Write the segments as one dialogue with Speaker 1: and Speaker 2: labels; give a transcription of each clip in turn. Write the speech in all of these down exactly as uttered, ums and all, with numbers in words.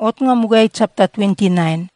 Speaker 1: Ot nga mugay chapter twenty-nine.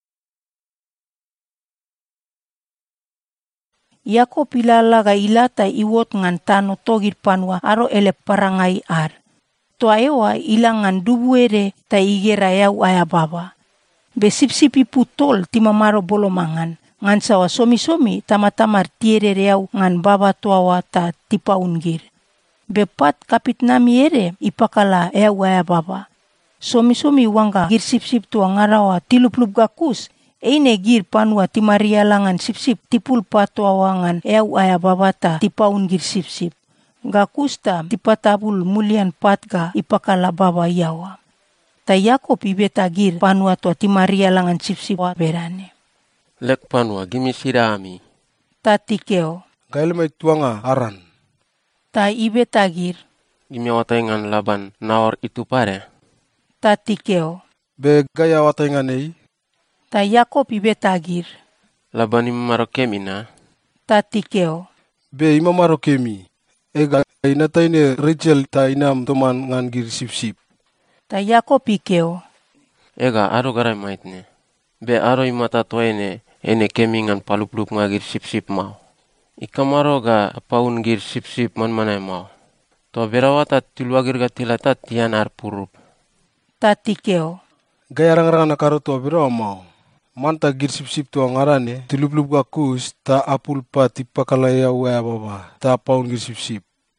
Speaker 1: Yakob ilalaga ilata iwot ngan tano togir panwa aro ele parangai ar. Toa ewa ilangan dubuere ta igera yau aya baba. Be sipsipi putol timamaro bolomangan. Ngan sawa somi-somi tamatamar tiere yau ngan baba toawa ta tipaungir. Be pat kapit nami ere ipakala yau aya baba. Somi-somi wanga gir sip-sip tua ngarawa tiluplup gakus. Eine gir panwa timaria langan sip-sip tipul patuawangan eau aya babata tipaun gir sip-sip. Gakusta tipatabul mulian patga ipakala baba yawa. Ta Yakob ibeta gir panwa tua timaria langan sip-sip wa berane.
Speaker 2: Lek panwa gimi sirami.
Speaker 1: Ta tikeo.
Speaker 3: Gailmai tuanga aran.
Speaker 1: Ta ibeta gir.
Speaker 2: Gimi wataingan Laban naor itu pare.
Speaker 1: Ta tikeo.
Speaker 3: Be gaya wataingan ei.
Speaker 1: Ta Yakob ibeta gir.
Speaker 2: Laban imamaro kemina.
Speaker 1: Ta tikeo.
Speaker 3: Be imamaro kemi. Ega inataine Rachel ta inam toman ngan gir sip-sip.
Speaker 1: Ta Yakob ikeo.
Speaker 2: Ega aro garai maitne. Be aro imata toene ene kemi ngan paluplup nga gir sip-sip mau. Ikamaro ga paun gir sip-sip man manay mau. To berawata tilwagir ga tilata tian ar purup.
Speaker 1: Ta tikeo.
Speaker 3: Gaya rang-rang na karo tua berawa mau. Manta gir sip-sip tua ngarane, tiluplup gakus, ta apul pa tipakalaya wea baba, ta paun gir sip-sip.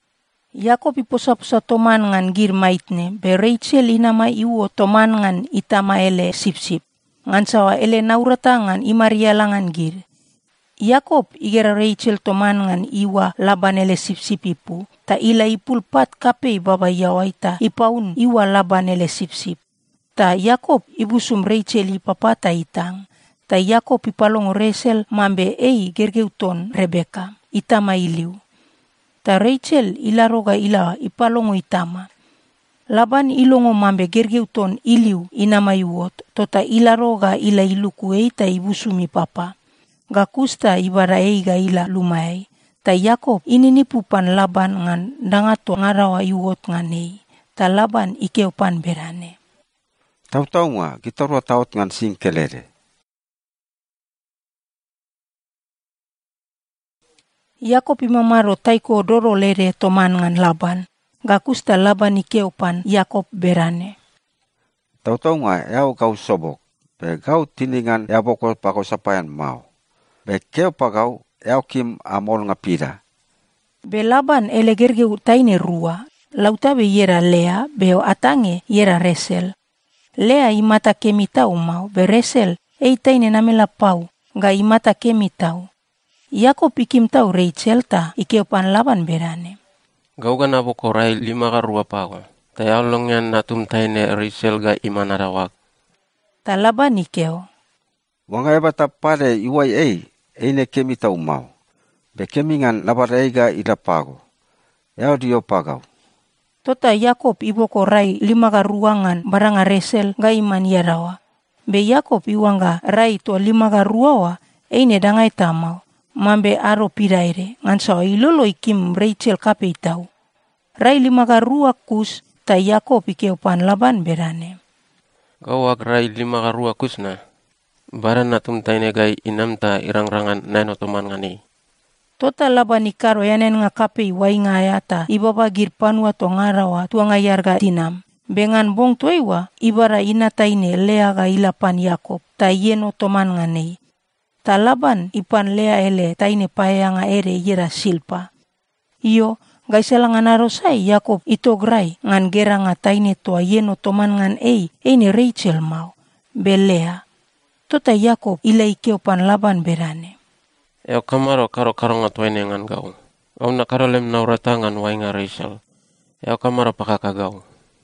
Speaker 1: Yakob iposa-posa toman ngan gir maitne, be Rachel inama iwo toman ngan itama ele sip-sip. Ngan sawa ele naurata ngan imaria langan gir. Yakob igera Rachel toman ngan iwa Laban ele sip-sip ipu, ta ila ipul pat kape baba yawaita ipaun iwa Laban ele sip-sip. Ta Yakob ibusum Rachel ipapata itang. Ta Yakob ipalongo Rachel mambe ei gergeuton Rebeka. Itama iliu. Ta Rachel ilaroga ila ipalongo itama. Laban ilongo mambe gergeuton iliu inama iwot. Tota ilaroga ila iluku ei ta ibusum ipapa. Gakusta ibara ei ga ila lumai. Ta Yakob ininipupan Laban ngan dangato ngarawa iwot ngan ei. Ta Laban ikeupan berane.
Speaker 4: Tau-tau nga, kita rua taut ngan sing kelere.
Speaker 1: Yakob imamaro taiko doro lere toman ngan Laban. Gakusta Laban ikeupan Yakob berane.
Speaker 4: Tau-tau nga, yau kau sobok. Be kau tiningan yau bokol pakau sapayan mau. Be keu pakau, yau kim amol nga pida.
Speaker 1: Be Laban ele gergeu taine rua. Lautabe yera Lea, beo atange yera Resel. Lea imata kemi tau mau, beresel, ei taine namela pau, ga imata kemi tau. Yakob ikim tau Rachel ta, ikeupan Laban berane.
Speaker 2: Gauga na bokorai lima ka rua pago. Taya olongyan natum taine Rachel ga imanarawak.
Speaker 1: Ta Laban ikeo.
Speaker 4: Wanga eba tapare iwai ei, eine kemi tau mau. Be kemi ngan labarai ga ila pago. Yau dio pagau.
Speaker 1: Tota Yakob iboko rai lima ka ruangan baranga Resel ga iman yarawa. Be Yakob iwanga rai to lima ka ruawa, eine dangai tamau. Mambe aro piraire, ngan sawa ilolo ikim Rachel kape itau. Rai lima ka rua kus, ta Yakob ikeupan Laban berane.
Speaker 2: Gawak rai lima ka rua kus na. Baran natum taine gai inamta irang-rangan naino toman ngani.
Speaker 1: Tota Laban ikaro yanen nga kape iwai nga ayata, ibaba gir panwa to ngarawa tua nga yarga tinam. Bengan bong tuewa, ibara inataine Lea ga ilapan Yakob, ta yeno toman ngani. Ta Laban ipan Lea ele taine paya nga ere yera Silpa. Iyo, gaisala nga narosai Yakob itograi ngan gera nga taine toa yeno toman ngan ei, eine Rachel mau. Be Lea. Tota Yakob ila ikeupan Laban berane.
Speaker 2: Eo kamaro karo-karo nga tuaine ngan gau. Au na karolem naurata ngan wai nga Rachel. Eo kamaro pakakagau.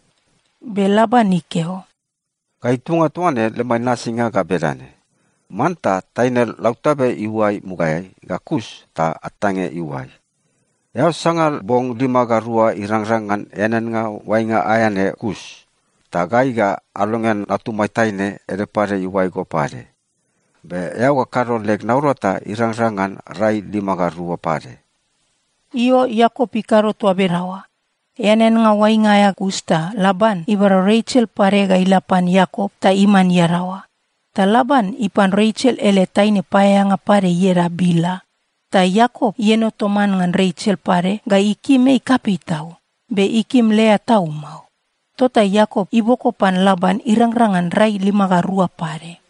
Speaker 1: Be Laban ikeo.
Speaker 4: Kai tunga tuane lemai nasi nga ga berane. Manta taine lautabe iwai mugayai gakus ta atange iwai. Yau sangal bong lima ga rua irang-rangan enen nga wai nga ayane kus. Tagai ga alongan latumai taine ere pare iwai go pare. Be yau ga karo leg naurata irang-rangan rai lima ga rua pare.
Speaker 1: Iyo Yakob ikaro tua berawa. Yanen nga wainga ya gusta, Laban ibara Rachel parega ilapan Yakob ta iman yarawa. Ta Laban ipan Rachel ele taine payanga pare yera Bila. Ta Yakob yeno toman ngan Rachel pare ga ikime ikapi tau. Be ikim Lea tau mau. Tota Yakob iboko pan Laban irangrangan rai lima garua pare.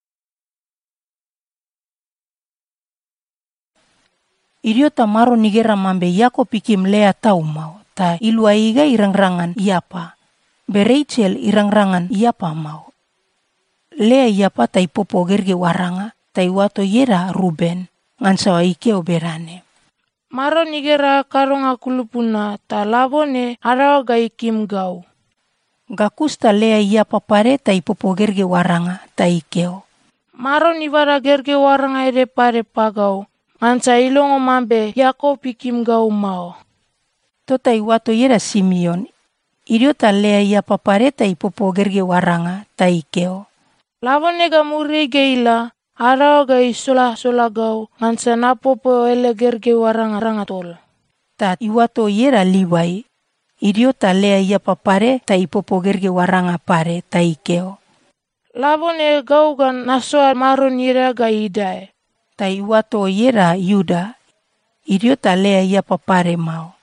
Speaker 1: Irio tamaro nigera mambe Yakob ikim Lea tau mau. Ta ilua iga irangrangan Iapa. Be Rachel irangrangan Iapa mau. Lea Iapa ta ipopo gerge waranga. Ta iwato yera Ruben. Ngansawa ikeo berane.
Speaker 5: Maro nigera karonga kulupuna ta labone arawa ga ikim gau.
Speaker 1: Gakusta Lea Iapa pare ta ipopo gerge waranga ta ikeo.
Speaker 5: Maro nibara gerge waranga ere pare pagau. Ngansa ilongo mambe Yakob ikim gau mau.
Speaker 1: Tota iwato yera Simeon. Irio ta Lea Iapa pare ta ipopo gerge waranga ta ikeo.
Speaker 5: Labone ga muri geila. Arawa ga isola sola gau. Ngansa napopo ele gerge waranga rangatol.
Speaker 1: Ta iwato yera Liwai. Irio ta Lea Iapa pare ta ipopo gerge waranga pare ta ikeo.
Speaker 5: Labone gau ga nasoa maro nira ga idae.
Speaker 1: Ta iwato yera Yuda. Irio ta Lea Iapa pare mau.